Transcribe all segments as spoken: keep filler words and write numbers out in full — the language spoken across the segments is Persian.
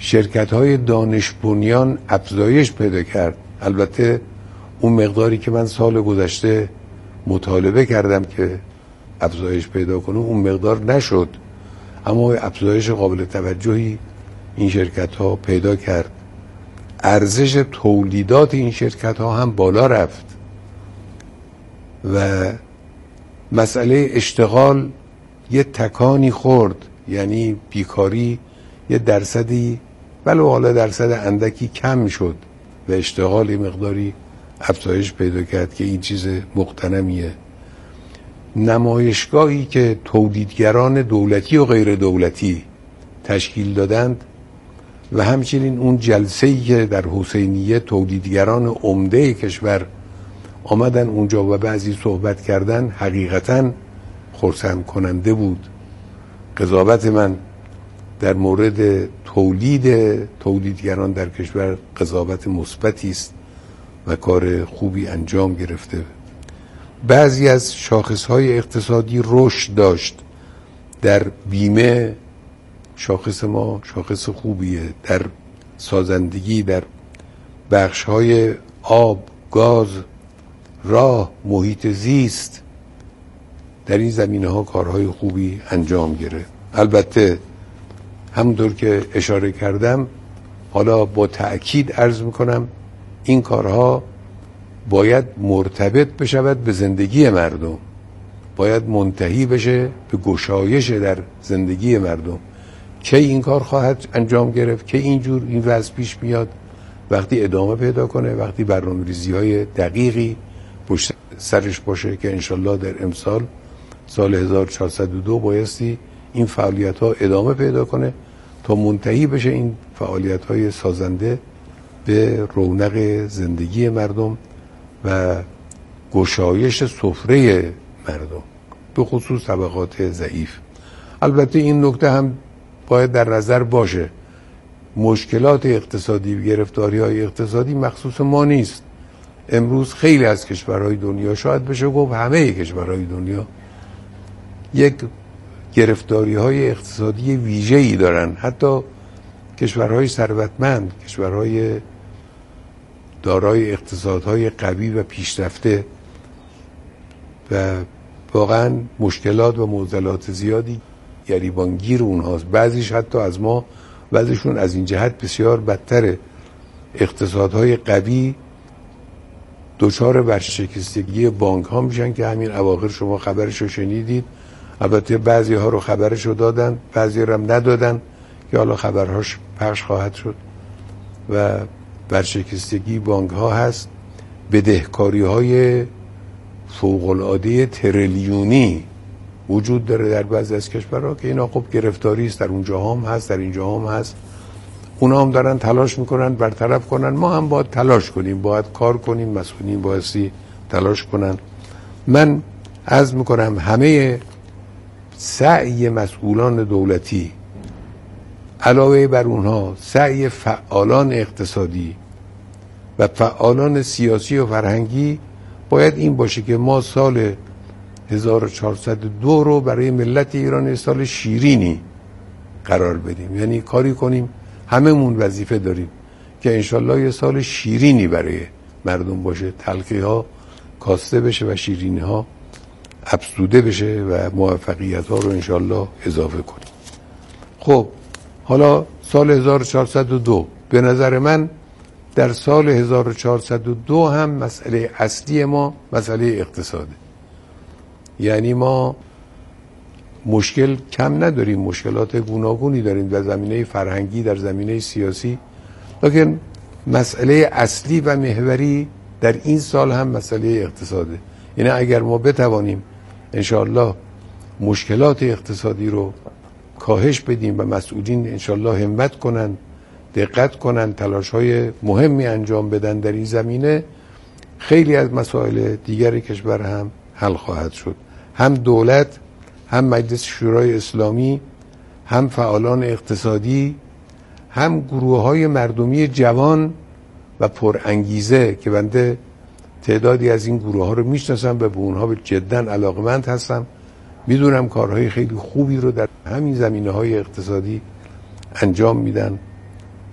شرکت های دانش بنیان افزایش پیدا کرد. البته اون مقداری که من سال گذشته مطالبه کردم که افزایش پیدا کنه اون مقدار نشد، اما افزایش قابل توجهی این شرکت ها پیدا کرد. ارزش تولیدات این شرکت ها هم بالا رفت و مسئله اشتغال یه تکانی خورد، یعنی بیکاری یه درصدی ولو حالا درصد اندکی کم شد و اشتغال یه مقداری افزایش پیدا کرد که این چیز مقتنمیه. نمایشگاهی که تولیدگران دولتی و غیر دولتی تشکیل دادند و همچنین اون جلسه‌ای که در حسینیه تولیدگران عمده کشور آمدن اونجا و بعضی صحبت کردن حقیقتاً خرسند کننده بود. قضاوت من در مورد تولید تولیدگران در کشور قضاوت مثبتی است و کار خوبی انجام گرفته. بعضی از شاخصهای اقتصادی رشد داشت. در بیمه شاخص ما شاخص خوبیه، در سازندگی، در بخشهای آب، گاز، راه، محیط زیست، در این زمینه ها کارهای خوبی انجام گرفت. البته همونطور که اشاره کردم، حالا با تأکید عرض میکنم این کارها باید مرتبط بشود به زندگی مردم، باید منتهی بشه به گشایش در زندگی مردم. کی این کار خواهد انجام گرفت؟ که اینجور این وضع پیش میاد وقتی ادامه پیدا کنه، وقتی برنامه‌ریزی های دقیقی پشت سرش باشه که انشالله در امسال سال هزار و چهارصد و دو بایستی این فعالیت ها ادامه پیدا کنه تا منتهی بشه این فعالیت های سازنده به رونق زندگی مردم و گشایش سفره مردم، به خصوص طبقات ضعیف. البته این نکته هم باید در نظر باشه، مشکلات اقتصادی و گرفتاری های اقتصادی مخصوص ما نیست. امروز خیلی از کشورهای دنیا، شاید بشه گفت همه کشورهای دنیا، یک گرفتاری های اقتصادی ویژه‌ای دارن. حتی کشورهای ثروتمند، کشورهای دارای اقتصادهای قوی و پیشرفته و واقعا مشکلات و معضلات زیادی گریبانگیر اونهاست. بعضیش حتی از ما، بعضیشون از این جهت بسیار بدتره. اقتصادهای قوی دچار ورشکستگی بانک ها میشن که همین اواخر شما خبرش رو شنیدید. البته بعضی ها رو خبرش رو دادن، بعضی رو هم ندادن که حالا خبرهاش پخش خواهد شد. و ورشکستگی بانک ها هست، بدهکاری های فوق العاده تریلیونی وجود داره در بعضی از کشورها که اینا خب گرفتاری است، در اونجا هم هست، در اینجا هم هست. اونا هم دارن تلاش میکنن برطرف کنن، ما هم باید تلاش کنیم، باید کار کنیم، مسئولین بایستی تلاش کنن. من عرض میکنم همه سعی مسئولان دولتی علاوه بر اونها سعی فعالان اقتصادی و فعالان سیاسی و فرهنگی باید این باشه که ما سال هزار و چهارصد و دو رو برای ملت ایران سال شیرینی قرار بدیم، یعنی کاری کنیم، هممون وظیفه داریم که انشالله یه سال شیرینی برای مردم باشه، تلخی ها کاسته بشه و شیرینی ها افزوده بشه و موفقیت ها رو انشالله اضافه کنیم. خب حالا سال هزار و چهارصد و دو به نظر من در سال هزار و چهارصد و دو هم مسئله اصلی ما مسئله اقتصاده. یعنی ما مشکل کم نداریم، مشکلات گوناگونی داریم در زمینه فرهنگی، در زمینه سیاسی، لیکن مسئله اصلی و محوری در این سال هم مسئله اقتصاده. یعنی اگر ما بتوانیم انشاءالله مشکلات اقتصادی رو کاهش بدیم و مسئولین انشاءالله همت کنن، دقت کنن، تلاش‌های مهمی انجام بدن در این زمینه، خیلی از مسائل دیگر کشور هم حل خواهد شد. هم دولت، هم مجلس شورای اسلامی، هم فعالان اقتصادی، هم گروه‌های مردمی جوان و پرانگیزه که بنده تعدادی از این گروه‌ها رو میشناسم و به اونها جداً علاقمند هستم. میدونم کارهای خیلی خوبی رو در همین زمینه‌های اقتصادی انجام میدن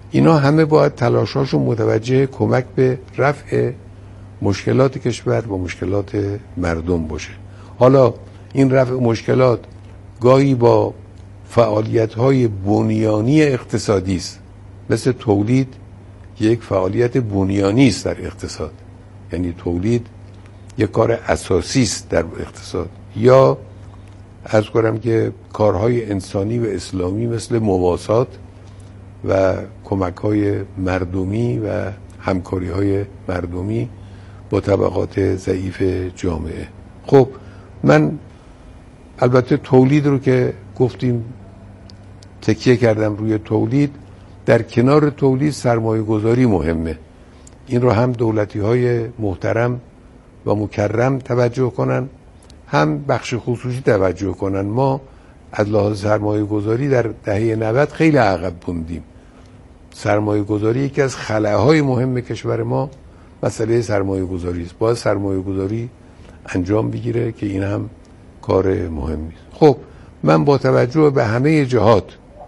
اینا همه باید تلاشاشون متوجه کمک به رفع مشکلات کشور و مشکلات مردم باشه. حالا این رفع مشکلات گاهی با فعالیت‌های بنیانی اقتصادی است، مثل تولید یک فعالیت بنیانی است در اقتصاد، یعنی تولید یک کار اساسی است در اقتصاد. یا عرض کنم که کارهای انسانی و اسلامی مثل مواسات و کمک‌های مردمی و همکاری‌های مردمی با طبقات ضعیف جامعه. خب من البته تولید رو که گفتیم تکیه کردم روی تولید، در کنار تولید سرمایه گذاری مهمه. این رو هم دولتی های محترم و مکرم توجه کنن، هم بخش خصوصی توجه کنن. ما از لحاظ سرمایه گذاری در دهه نود خیلی عقب موندیم. سرمایه گذاری یکی از خلاهای مهم کشور ما مسئله سرمایه گذاری است. باید سرمایه گذاری انجام بگیره که این هم کار مهمی است. خب من با توجه به همه جهات،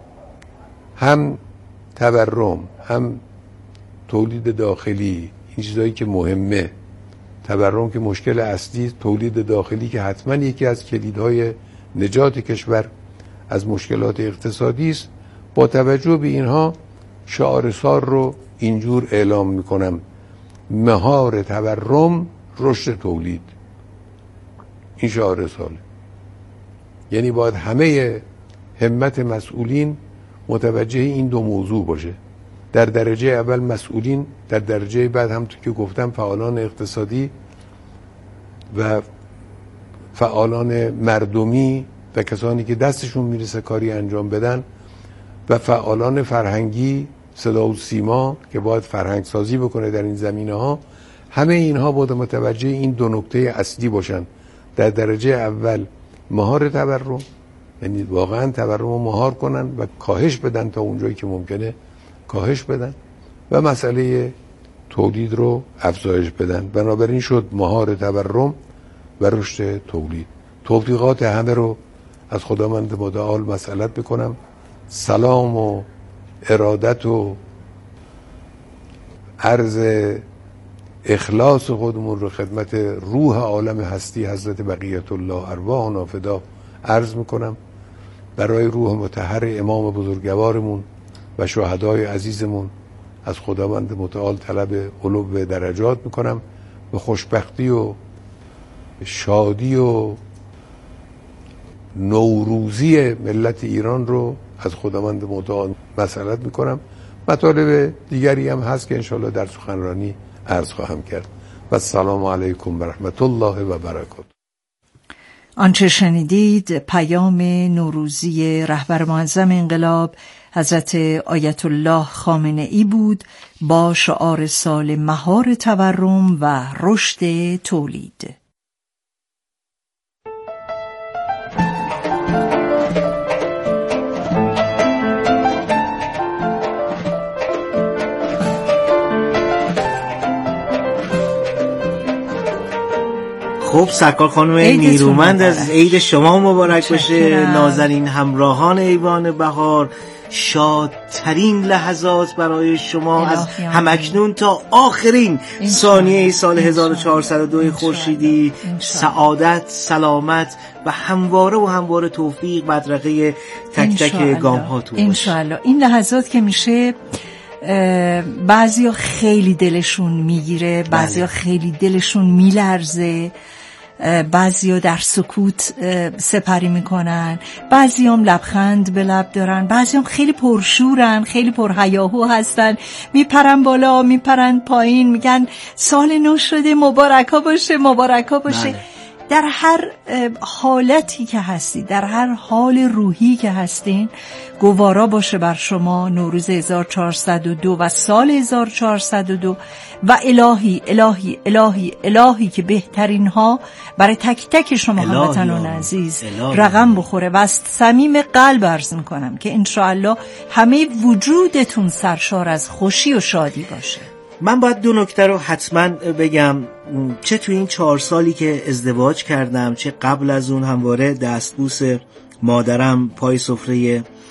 هم تورم، هم تولید داخلی، این چیزایی که مهمه، تورم که مشکل اصلی، تولید داخلی که حتما یکی از کلیدهای نجات کشور از مشکلات اقتصادی است، با توجه به اینها شعار سال رو اینجور اعلام میکنم: مهار تورم، رشد تولید. این شعار سال، یعنی باید همه همت مسئولین متوجه این دو موضوع باشه. در درجه اول مسئولین، در درجه بعد هم تو که گفتم فعالان اقتصادی و فعالان مردمی و کسانی که دستشون میرسه کاری انجام بدن، و فعالان فرهنگی، صدا و سیما که باید فرهنگ سازی بکنه در این زمینه ها. همه اینها باید متوجه این دو نکته اصلی باشن. در درجه اول مهار تورم، یعنی واقعا تورم رو مهار کنن و کاهش بدن تا اونجایی که ممکنه کاهش بدن، و مسئله تولید رو افزایش بدن. بنابراین شد مهار تورم و رشد تولید. توفیقات همه رو از خداوند متعال مسئلت بکنم. سلام و ارادت و عرض اخلاص خودمون رو خدمت روح عالم هستی حضرت بقیت الله ارواحنا فدا عرض میکنم. برای روح مطهر امام بزرگوارمون و شهدای عزیزمون از خداوند متعال طلب علو درجات میکنم و خوشبختی و شادی و نوروزی ملت ایران رو از خداوند متعال مسئلت میکنم. مطالب دیگری هم هست که انشاءالله در سخنرانی عرض خواهم کرد. و السلام علیکم و رحمت الله و برکاته. آنچه شنیدید پیام نوروزی رهبر معظم انقلاب حضرت آیت الله خامنه ای بود با شعار سال مهار تورم و رشد تولید. خب سرکار خانم نیرومند، از عید شما مبارک باشه. نازنین همراهان ایوان بهار، شادترین لحظات برای شما از همکنون تا آخرین ثانیه سال هزار و چهارصد و دو خورشیدی. سعادت، سلامت و همواره و همواره توفیق بدرقه تک تک گام هاتون باشه انشاءالله. این لحظات که میشه بعضیا خیلی دلشون میگیره، بعضیا خیلی دلشون میلرزه، بعضیا در سکوت سپری میکنن، بعضیام لبخند به لب دارن، بعضیام خیلی پرشورن، خیلی پرهیاهو هستن، میپرن بالا میپرن پایین، میگن سال نو شده، مبارکا باشه، مبارکا باشه. بله. در هر حالتی که هستی، در هر حال روحی که هستین، گوارا باشه بر شما نوروز هزار و چهارصد و دو و سال هزار و چهارصد و دو و الهی الهی الهی الهی که بهترین ها برای تک تک شما هموطنان عزیز الهی. رقم بخوره. و از صمیم قلب عرض میکنم که انشاءالله همه وجودتون سرشار از خوشی و شادی باشه. من باید دو نکته رو حتما بگم، چه تو این چهار سالی که ازدواج کردم، چه قبل از اون همواره دستبوس مادرم پای سفره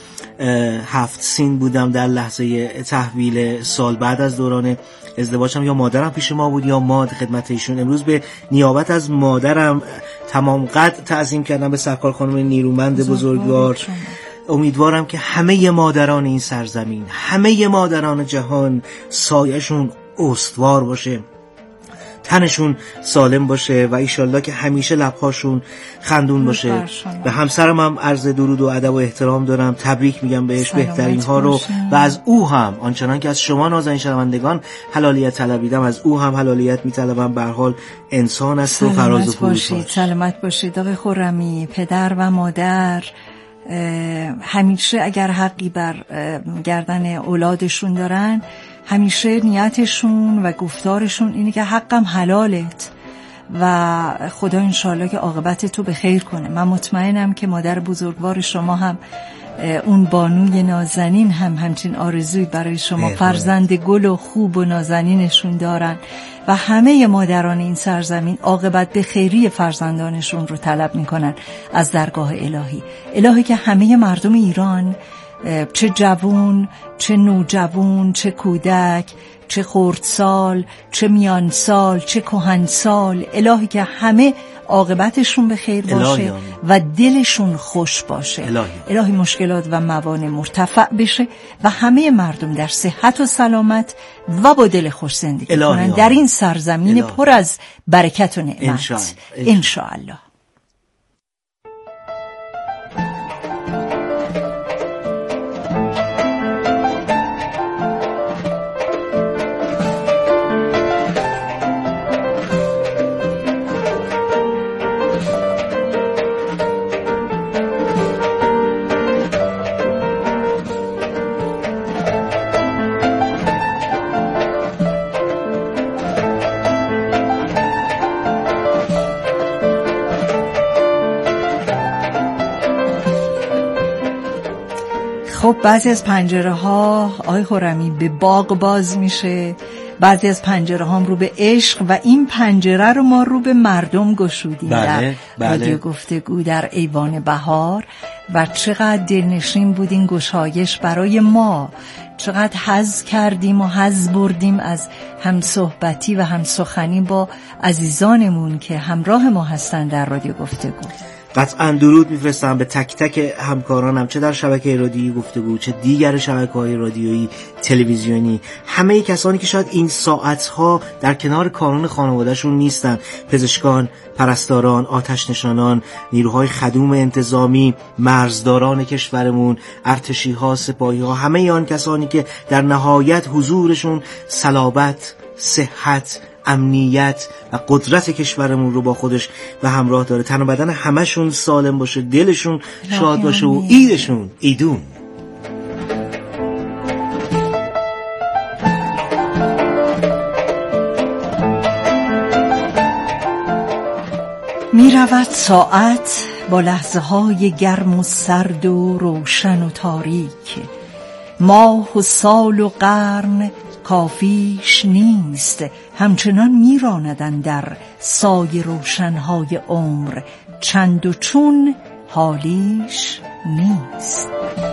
هفت سین بودم در لحظه تحویل سال بعد از دوران ازدواجم. یا مادرم پیش ما بود یا ما خدمت ایشون. امروز به نیابت از مادرم تمام قد تعظیم کردم به سرکار خانم نیرومند بزرگوار. امیدوارم که همه مادران این سرزمین، همه مادران جهان سایه‌شون استوار باشه، تنشون سالم باشه و ایشالله که همیشه لبهاشون خندون باشه. به همسرم هم عرض درود و ادب و احترام دارم، تبریک میگم بهش بهترین ها رو و از او هم آنچنان که از شما نازنین شنوندگان حلالیت طلبیدم از او هم حلالیت میطلبم. به هر حال انسان است و فراز و باشید. سلامت باشید آقای خرمی. پدر و مادر همیشه اگر حقی بر گردن اولادشون دارن، همیشه نیتشون و گفتارشون اینه که حقم حلالت و خدا انشالله که عاقبت تو به خیر کنه. من مطمئنم که مادر بزرگوار شما هم اون بانوی نازنین هم همچین آرزوی برای شما فرزند گل و خوب و نازنینشون دارن و همه مادران این سرزمین عاقبت به خیری فرزندانشون رو طلب میکنن از درگاه الهی. الهی که همه مردم ایران، چه جوون، چه نوجوون، چه کودک، چه خردسال، چه میانسال، چه کهنسال، الهی که همه عاقبتشون به خیر باشه و دلشون خوش باشه. الهی. الهی مشکلات و موانع مرتفع بشه و همه مردم در صحت و سلامت و با دل خوش زندگی کنن در این سرزمین الهی. پر از برکت و نعمت انشاءالله. خب بعضی از پنجره ها آقای خرمی به باغ باز میشه، بعضی از پنجره ها رو به عشق و این پنجره رو ما رو به مردم گشودیم. بله، در بله. رادیو گفتگو در ایوان بهار و چقدر دلنشین بود این گشایش برای ما، چقدر حظ کردیم و حظ بردیم از همصحبتی و همسخنی با عزیزانمون که همراه ما هستن در رادیو گفتگو. قطعا درود میفرستم به تک تک همکارانم، چه در شبکه رادیویی گفتگو چه دیگر شبکه‌های رادیویی تلویزیونی، همه کسانی که شاید این ساعتها در کنار کانون خانوادهشون نیستن، پزشکان، پرستاران، آتش نشانان، نیروهای خدوم انتظامی، مرزداران کشورمون، ارتشی‌ها، سپاهی‌ها، همه آن کسانی که در نهایت حضورشون صلابت، صحت، امنیت و قدرت کشورمون رو با خودش و همراه داره. تن و بدن همشون سالم باشه، دلشون شاد باشه و ایدشون ایدون. می رود ساعت با لحظه های گرم و سرد و روشن و تاریک، ماه و سال و قرن کافیش نیست، همچنان میراندن در سایه روشنهای عمر، چند و چون حالیش نیست.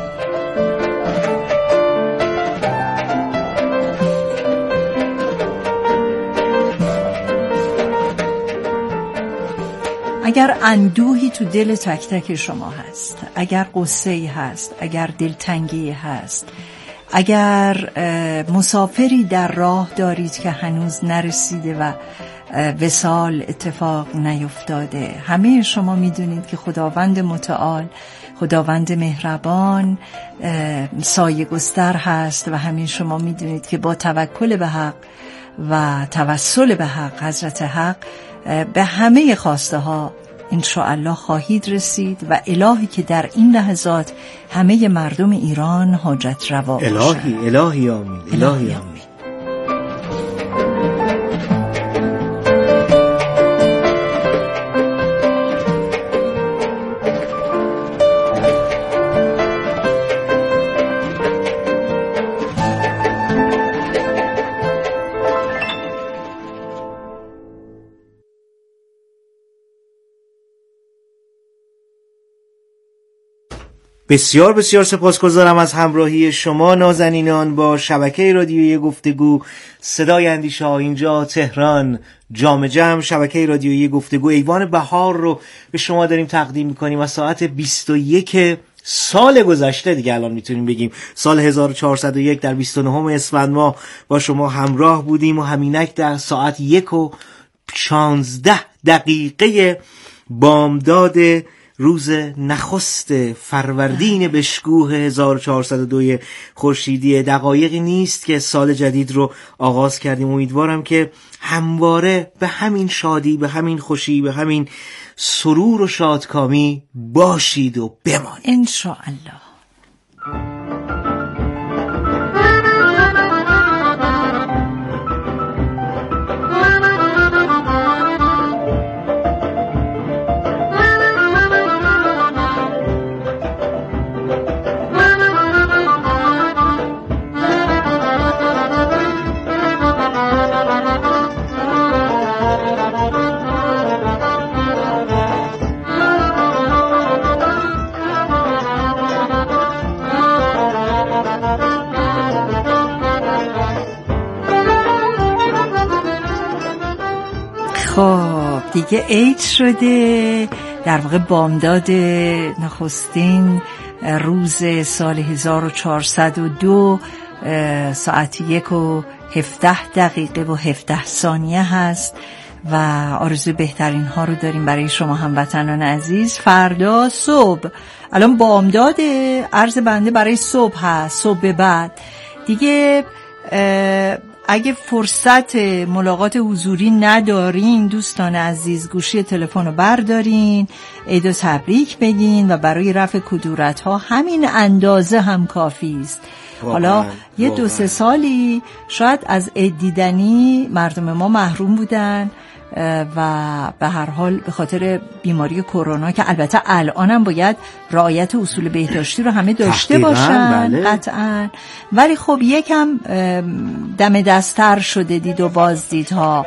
اگر اندوهی تو دل تک تک شما هست، اگر قصه‌ای هست، اگر دلتنگی هست، اگر مسافری در راه دارید که هنوز نرسیده و وصال اتفاق نیفتاده، همه شما میدونید که خداوند متعال، خداوند مهربان سایه گستر هست و همه شما میدونید که با توکل به حق و توسل به حق، حضرت حق، به همه خواسته ها انشاءالله خواهید رسید و الهی که در این لحظات همه مردم ایران حاجت روا باشد. الهی الهی آمین. الهی آمین. بسیار بسیار سپاسگزارم از همراهی شما نازنینان با شبکه رادیویی گفتگو صدای اندیشه ها اینجا تهران. جام جم شبکه رادیویی گفتگو ایوان بهار رو به شما داریم تقدیم میکنیم از ساعت بیست و یک سال گذشته دیگه الان میتونیم بگیم سال هزار و چهارصد و یک در بیست و نهم اسفند ماه با شما همراه بودیم و همینک در ساعت یک و شانزده دقیقه بامداد روز نخست فروردین بشکوه هزار و چهارصد و دو خورشیدی دقایقی نیست که سال جدید رو آغاز کردیم. امیدوارم که همواره به همین شادی، به همین خوشی، به همین سرور و شادکامی باشید و بمانید انشاءالله. خب دیگه عید شده، در واقع بامداد نخستین روز سال هزار و چهارصد و دو ساعت یک و هفده دقیقه و هفده ثانیه هست و آرزوی بهترین ها رو داریم برای شما هموطنان عزیز. فردا صبح، الان بامداد، عرض بنده برای صبح هست، صبح به بعد دیگه اگه فرصت ملاقات حضوری ندارین دوستان عزیز، گوشی تلفن رو بردارین، عید و تبریک بگین و برای رفع کدورت ها همین اندازه هم کافی است. حالا یه دو سه سالی شاید از عید دیدنی مردم ما محروم بودن و به هر حال به خاطر بیماری کرونا که البته الان هم باید رعایت اصول بهداشتی رو همه داشته باشن بله. قطعا، ولی خب یکم دم دستر شده دید و بازدیدها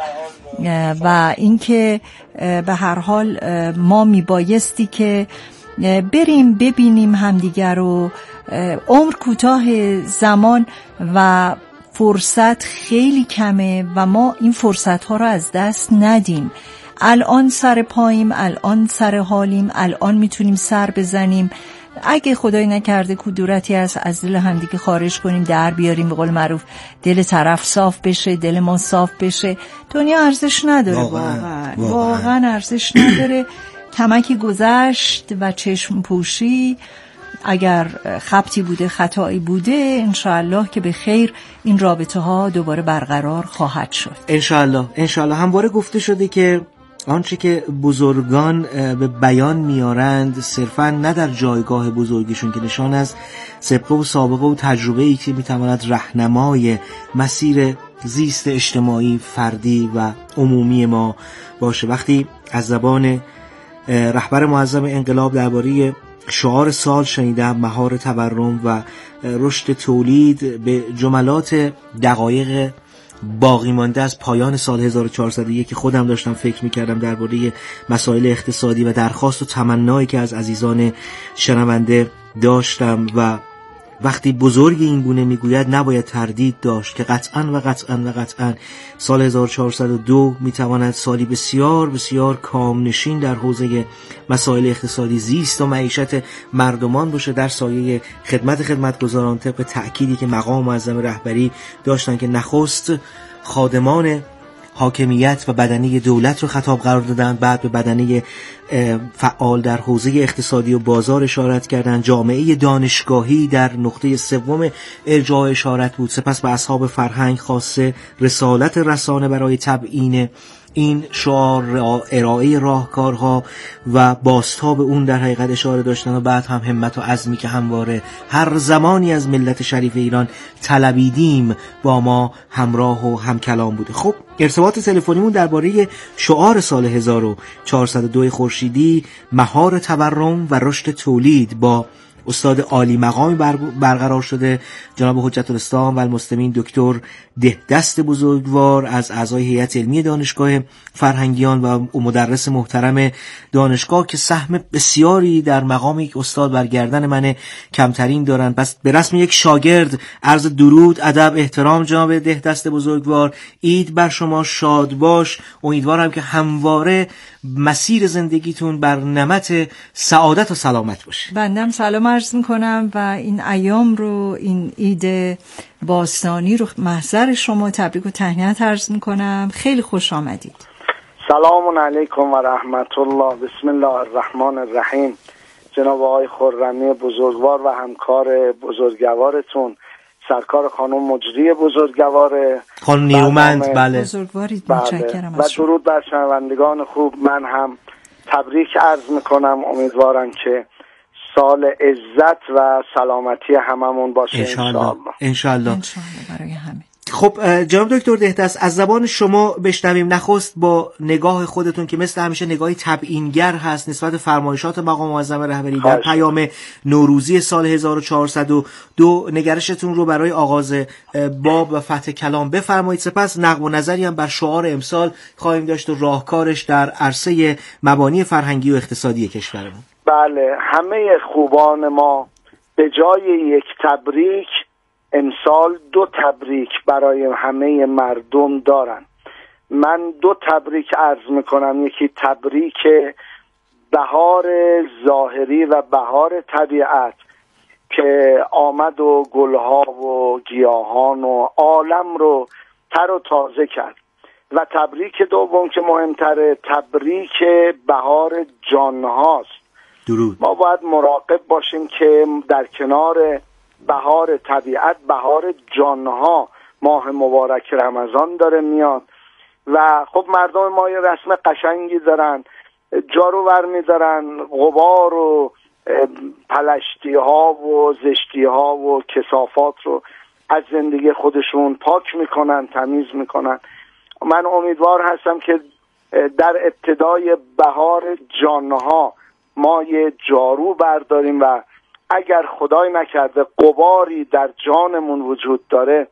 و اینکه به هر حال ما میبایستی که بریم ببینیم همدیگر رو. عمر کوتاه، زمان و فرصت خیلی کمه و ما این فرصت ها رو از دست ندیم. الان سر پاییم، الان سر حالیم، الان میتونیم سر بزنیم. اگه خدای نکرده کدورتی هست از دل همدیگه خارج کنیم، در بیاریم، به قول معروف دل طرف صاف بشه، دل ما صاف بشه، دنیا ارزش نداره. واقعا واقعا ارزش نداره. کمکی گذشت و چشم پوشی، اگر خبطی بوده، خطایی بوده، انشاءالله که به خیر این رابطه ها دوباره برقرار خواهد شد. انشاءالله انشاءالله. همواره گفته شده که آنچه که بزرگان به بیان میارند صرفا نه در جایگاه بزرگیشون که نشان از سابقه و سابقه و تجربه‌ای که میتواند راهنمای مسیر زیست اجتماعی، فردی و عمومی ما باشه. وقتی از زبان رهبر معظم انقلاب درباره شعار سال شنیدم، مهار تورم و رشد تولید، به جملات دقایق باقی مانده از پایان سال هزار و چهارصد و یک که خودم داشتم فکر میکردم درباره مسائل اقتصادی و درخواست و تمنایی که از عزیزان شنونده داشتم و وقتی بزرگی این گونه میگوید نباید تردید داشت که قطعاً و قطعاً و قطعاً سال هزار و چهارصد و دو میتواند سالی بسیار بسیار کامنشین در حوزه مسائل اقتصادی، زیست و معیشت مردمان باشه، در سایه خدمت خدمتگزاران طبق تأکیدی که مقام معظم رهبری داشتن که نخست خادمان حاکمیت و بدنه دولت رو خطاب قرار دادن، بعد به بدنه فعال در حوزه اقتصادی و بازار اشارت کردن، جامعه دانشگاهی در نقطه سوم ارجاع اشارت بود، سپس به اصحاب فرهنگ خاصه رسالت رسانه برای تبیین این شعار، ارائه راهکارها و بازتاب اون در حقیقت اشاره داشتن و بعد هم همت و عزمی که همواره هر زمانی از ملت شریف ایران طلبیدیم با ما همراه و همکلام بوده. خب ارتباط تلفنیمون درباره شعار سال هزار و چهارصد و دو خورشیدی، مهار تورم و رشد تولید با استاد عالی مقامی برقرار شده، جناب حجت الاسلام و المسلمین دکتر دهدست بزرگوار از اعضای هیئت علمی دانشگاه فرهنگیان و مدرس محترم دانشگاه که سهم بسیاری در مقام یک استاد بر گردن من کمترین دارن. پس به رسم یک شاگرد عرض درود، ادب، احترام جناب دهدست بزرگوار. عید بر شما شاد باش. امیدوارم که همواره مسیر زندگیتون بر نمط سعادت و سلامت باشه. بندم سلام عرض میکنم و این ایام رو، این عید باستانی رو محضر شما تبریک و تهنیت عرض میکنم. خیلی خوش آمدید. سلام علیکم و رحمت الله. بسم الله الرحمن الرحیم. جناب آقای خرمی بزرگوار و همکار بزرگوارتون، سرکار خانم مجری بزرگوار، خانم نیرومند، بله بزرگوارید، بله. متشکرم و درود بر شنوندگان خوب. من هم تبریک عرض میکنم. امیدوارم که سال عزت و سلامتی هممون باشه انشالله. انشالله انشالله برای همه. خب جناب دکتر دهدست، از زبان شما بشنویم نخست با نگاه خودتون که مثل همیشه نگاهی تبیینگر هست نسبت فرمایشات مقام معظم رهبری در پیام نوروزی سال هزار و چهارصد و دو، نگرشتون رو برای آغاز باب و فتح کلام بفرمایید. سپس نقد و نظری هم بر شعار امسال خواهیم داشت و راهکارش در عرصه مبانی فرهنگی و اقتصادی کشورمون. بله، همه خوبان ما به جای یک تبریک امسال دو تبریک برای همه مردم دارن. من دو تبریک عرض میکنم. یکی تبریک بهار ظاهری و بهار طبیعت که آمد و گلها و گیاهان و عالم رو تر و تازه کرد، و تبریک دوم که مهمتره تبریک بهار جانهاست. درود. ما باید مراقب باشیم که در کنار بهار طبیعت بهار جانها ماه مبارک رمضان داره میاد و خب مردم ما یه رسم قشنگی دارن، جارو ور میدارن، غبار و پلشتی ها و زشتی ها و کثافات رو از زندگی خودشون پاک میکنن، تمیز میکنن. من امیدوار هستم که در ابتدای بهار جانها ما یه جارو برداریم و اگر خدای نکرده غباری در جانمون وجود داره،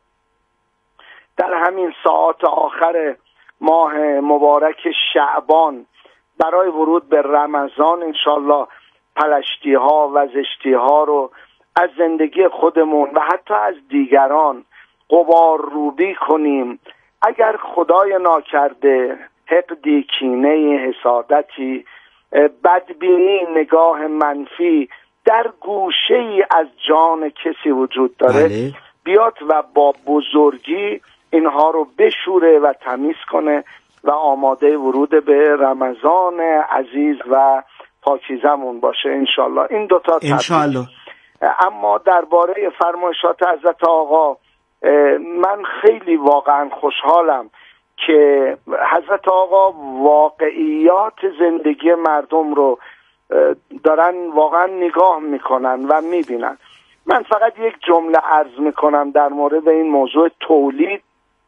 در همین ساعات آخر ماه مبارک شعبان برای ورود به رمضان انشالله پلشتی ها و زشتی ها رو از زندگی خودمون و حتی از دیگران غبار روبی کنیم. اگر خدای ناکرده حقدی، کینه، حسادتی، بدبینی، نگاه منفی در گوشه ای از جان کسی وجود داره، بله. بیاد و با بزرگی اینها رو بشوره و تمیز کنه و آماده ورود به رمضان عزیز و پاکیزمون باشه انشالله. این دوتا انشالله. اما درباره فرمایشات حضرت آقا من خیلی واقعا خوشحالم که حضرت آقا واقعیات زندگی مردم رو دارن واقعا نگاه میکنن و میبینن. من فقط یک جمله عرض میکنم در مورد این موضوع تولید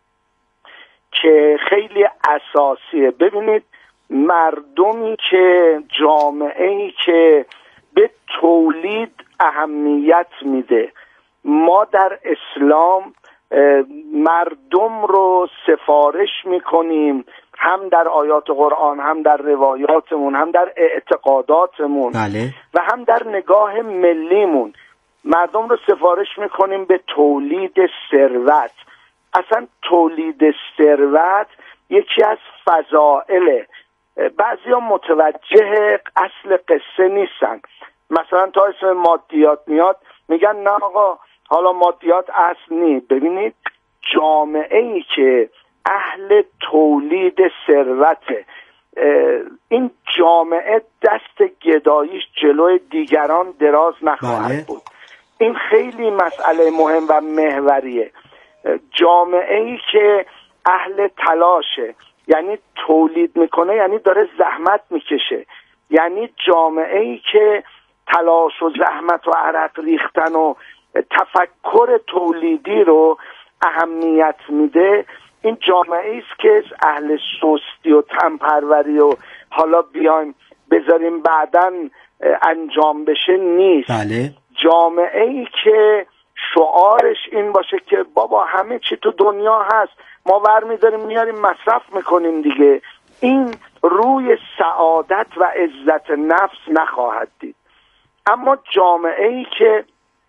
که خیلی اساسیه. ببینید، مردمی که، جامعه‌ای که به تولید اهمیت میده، ما در اسلام مردم رو سفارش میکنیم هم در آیات قرآن، هم در روایاتمون، هم در اعتقاداتمون، بله. و هم در نگاه ملیمون. مردم رو سفارش میکنیم به تولید ثروت. اصلا تولید ثروت یکی از فضائله. بعضیا متوجه اصل قصه نیستن. مثلا تا اسم مادیات میاد میگن نه آقا حالا مادیات اصل نی. ببینید، جامعه‌ای که اهل تولید ثروته، این جامعه دست گداییش جلوی دیگران دراز نخواهد بله. بود. این خیلی مسئله مهم و محوریه. جامعه‌ای که اهل تلاشه، یعنی تولید میکنه، یعنی داره زحمت میکشه، یعنی جامعه‌ای که تلاش و زحمت و عرق ریختن و تفکر تولیدی رو اهمیت میده، این جامعه است که اهل سستی و تنپروری و حالا بیایم بذاریم بعداً انجام بشه نیست. بله. جامعه ای که شعارش این باشه که بابا همه چی تو دنیا هست، ما برمی‌داریم میاریم مصرف میکنیم دیگه، این روی سعادت و عزت نفس نخواهد دید. اما جامعه ای که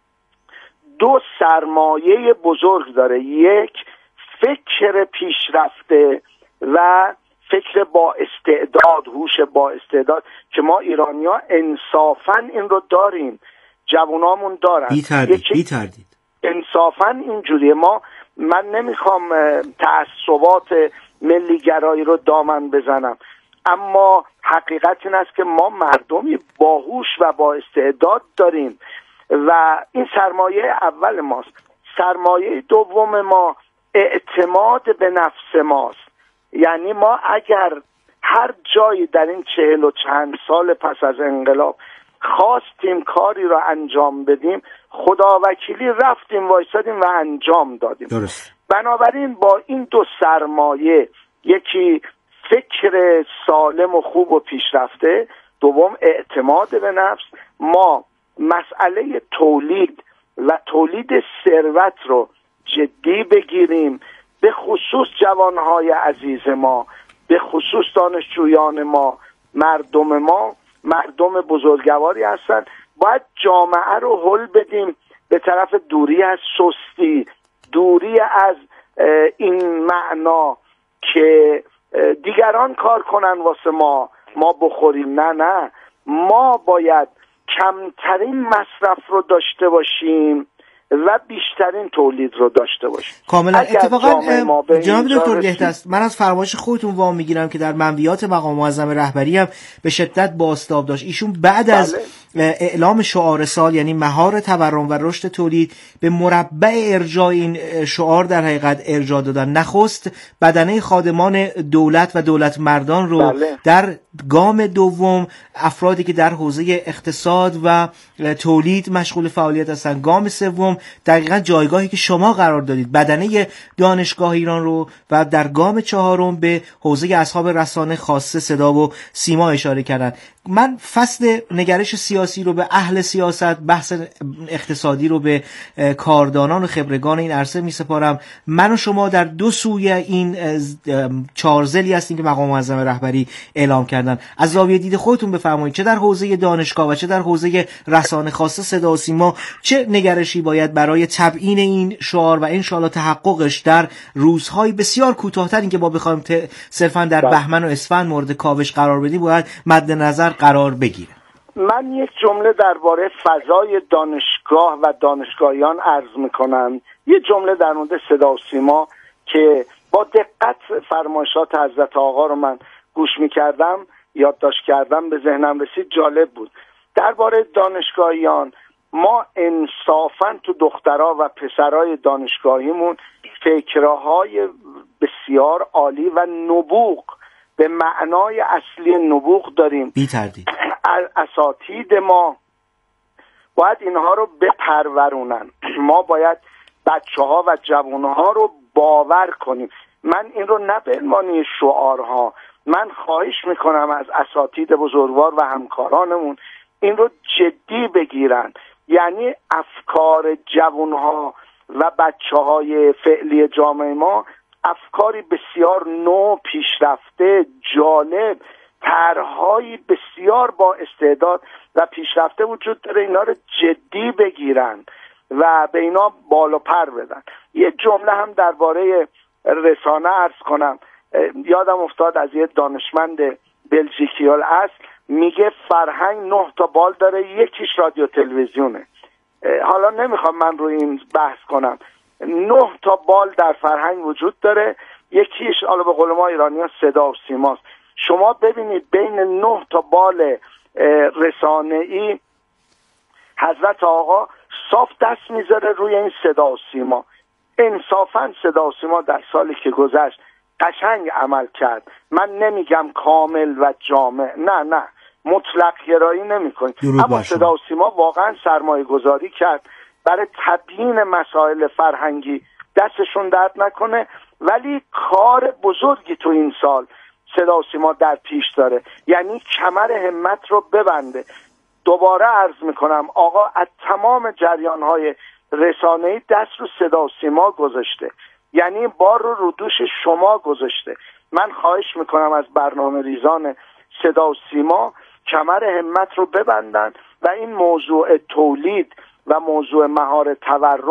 دو سرمایه بزرگ داره، یک فکر پیشرفته و فکر با استعداد، هوش با استعداد که ما ایرانی‌ها انصافاً این رو داریم، جوانامون دارن، بی تردید بی تردید انصافاً اینجوریه. ما من نمیخوام تعصبات ملیگرایی رو دامن بزنم، اما حقیقت این است که ما مردمی باهوش و با استعداد داریم و این سرمایه اول ماست. سرمایه دوم ما اعتماد به نفس ماست. یعنی ما اگر هر جایی در این چهل و چند سال پس از انقلاب خواستیم کاری را انجام بدیم، خداوکیلی رفتیم وایسادیم و انجام دادیم. درست. بنابراین با این دو سرمایه، یکی فکر سالم و خوب و پیشرفته، دوم اعتماد به نفس، ما مسئله تولید و تولید ثروت رو جدی بگیریم، به خصوص جوانهای عزیز ما، به خصوص دانشجویان ما، مردم ما مردم بزرگواری هستند. باید جامعه رو هل بدیم به طرف دوری از سستی، دوری از این معنا که دیگران کار کنن واسه ما ما بخوریم. نه نه، ما باید کمترین مصرف رو داشته باشیم و بیشترین تولید رو داشته باشیم. کاملا. اتفاقا جناب دکتر بهدست، من از فرمایش خودتون وام میگیرم که در منویات مقام معظم رهبری هم به شدت بازتاب داشت. ایشون بعد بله. از اعلام شعار سال، یعنی مهار تورم و رشد تولید، به مربع ارجاع این شعار در حقیقت ارجاع دادن. نخست بدنه خادمان دولت و دولت مردان رو بله. در گام دوم افرادی که در حوزه اقتصاد و تولید مشغول فعالیت هستند، گام سوم دقیقاً جایگاهی که شما قرار دادید بدنه دانشگاه ایران رو، و در گام چهارم به حوزه اصحاب رسانه خاصه صدا و سیما اشاره کردن. من فصل نگرش سیاسی رو به اهل سیاست، بحث اقتصادی رو به کاردانان و خبرگان این عرصه می سپارم. من و شما در دو سوی این چهارزلی هستیم که مقام معظم رهبری اعلام کردن. از زاویه دید خودتون بفرمایید، چه در حوزه دانشگاه و چه در حوزه رسانه خاصه صدا و سیما، چه نگرشی باید برای تبیین این شعار و انشالله تحققش در روزهای بسیار کوتاه‌تری که ما بخوایم ت... صرفا در بهمن و اسفند مورد کاوش قرار بدیم باید مد نظر قرار بگیره؟ من یک جمله درباره فضای دانشگاه و دانشگاهیان عرض میکنم، یه جمله در مورد صدا و سیما که با دقت فرمایشات حضرت آقا رو من گوش میکردم، یادداشت کردم، به ذهنم رسید، جالب بود. درباره دانشگاهیان، ما انصافاً تو دخترها و پسرای دانشگاهیمون فکرهای بسیار عالی و نبوغ، به معنای اصلی نبوغ داریم. بی تردید. اساتید ما باید اینها رو بپرورونن. ما باید بچه ها و جوان ها رو باور کنیم. من این رو نه به عنوان شعارها، من خواهش میکنم از اساتید بزرگوار و همکارانمون این رو جدی بگیرن. یعنی افکار جوان ها و بچه های فعلی جامعه ما افکاری بسیار نو، پیشرفته، جالب، طرح‌های بسیار با استعداد و پیشرفته وجود داره. اینا رو جدی بگیرن و به اینا بال و پر بدن. یه جمله هم درباره رسانه عرض کنم. یادم افتاد از یه دانشمند بلژیکی الاصل، میگه فرهنگ نه تا بال داره، یکیش رادیو تلویزیونه. حالا نمیخوام من رو این بحث کنم، نه تا بال در فرهنگ وجود داره، یکیش حالا به قول ما ایرانی‌ها صدا و سیماست. شما ببینید بین نه تا بال رسانه‌ای حضرت آقا صاف دست میذاره روی این صدا و سیما. انصافاً صدا و سیما در سالی که گذشت قشنگ عمل کرد. من نمیگم کامل و جامع، نه نه، مطلق گرایی نمی‌کنیم، اما صدا و سیما واقعاً سرمایه گذاری کرد برای تبیین مسائل فرهنگی. دستشون درد نکنه، ولی کار بزرگی تو این سال صدا و سیما در پیش داره. یعنی کمر همت رو ببنده. دوباره عرض میکنم آقا از تمام جریانهای رسانه‌ای دست رو صدا و سیما گذاشته، یعنی بار رو رو دوش شما گذاشته. من خواهش میکنم از برنامه ریزان صدا و سیما کمر همت رو ببندن و این موضوع تولید و موضوع مهار تورم